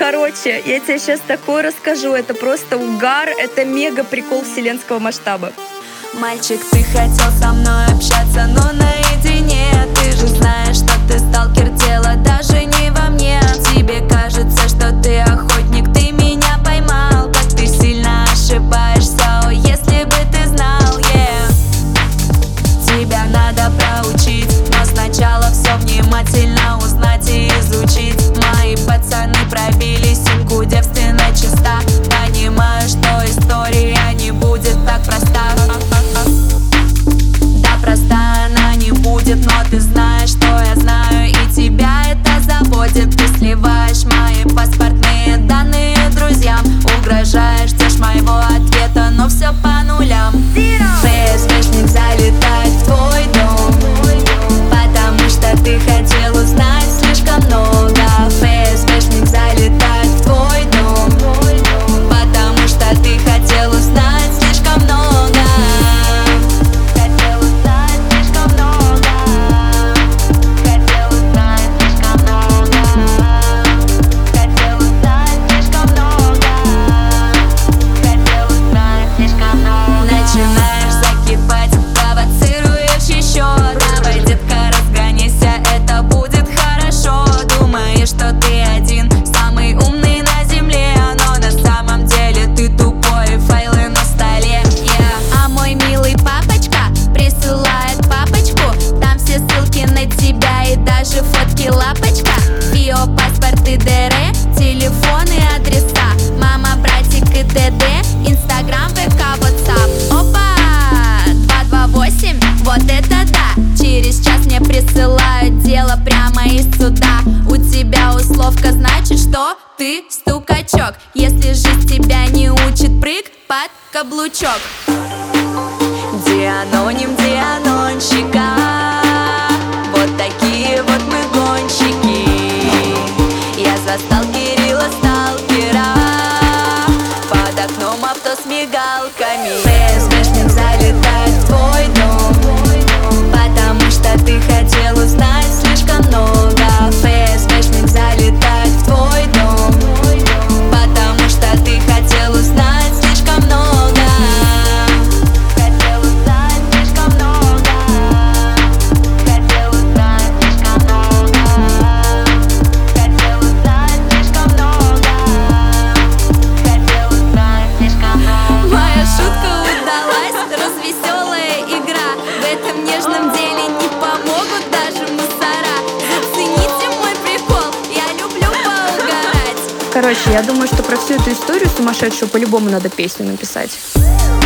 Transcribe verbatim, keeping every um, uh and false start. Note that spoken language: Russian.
Короче, я тебе сейчас такое расскажу. Это просто угар, это мега прикол вселенского масштаба. Мальчик, ты хотел со мной общаться, но наедине. Ты же знаешь, что ты сталкер, дело даже не во мне. Тебе кажется, что ты охотник, ты меня поймал. Как ты сильно ошибаешься, о, если бы ты знал, yeah. Тебя надо проучить, но сначала все внимательно узнать и изучить. Мои пацаны пробили симку девственно чиста. Понимаю, что история не будет так проста. Да, проста она не будет, но ты знаешь, что я знаю, и тебя это заводит. Ты сливаешь мои паспортные данные друзьям, угрожаешь, ждешь моего ответа, но все по нулям. ФСБшник залетает в твой дом, потому что ты хотел узнать слишком много. ФСБшник залетает в твой дом, потому что ты хотел узнать слишком много. Хотел узнать слишком много. Хотел узнать слишком много. Хотел узнать слишком много. Хотел узнать слишком много. Начинаешь закипать, провоцируешь еще. Давай, детка, разгонися, это будет хорошо. Думаешь, что ты один, самый умный на земле, но на самом деле ты тупой, файлы на столе, yeah. А мой милый папочка присылает папочку, там все ссылки на тебя и даже фотки лапочка. Био, паспорт и ДР, телефоны, адреса, мама, братик и ТД, инстаграм, ВК, ватсап. Опа, два два восемь, вот это да. Через час мне присылают дело прямо из суда. У тебя условка, значит, что ты стукачок. Если жизнь тебя не учит, прыг под каблучок. Дианоним, дианонщика, вот такие вот мы гонщики. Я застал Кирилла сталкера под окном авто с мигалками. ФСБшник залетает в твой дом, потому что ты хотел узнать слишком много. ФСБшник залетает в твой дом, потому что ты хотел узнать слишком много. Хотел узнать слишком много. Хотел узнать слишком много. Хотел узнать слишком много. Хотел узнать слишком много. Моя шутка удалась, развеселая игра. В этом нежном деле не помогут даже мусора. Зацените мой прикол, я люблю поугарать. Короче, я думаю, что про всю эту историю сумасшедшую по-любому надо песню написать.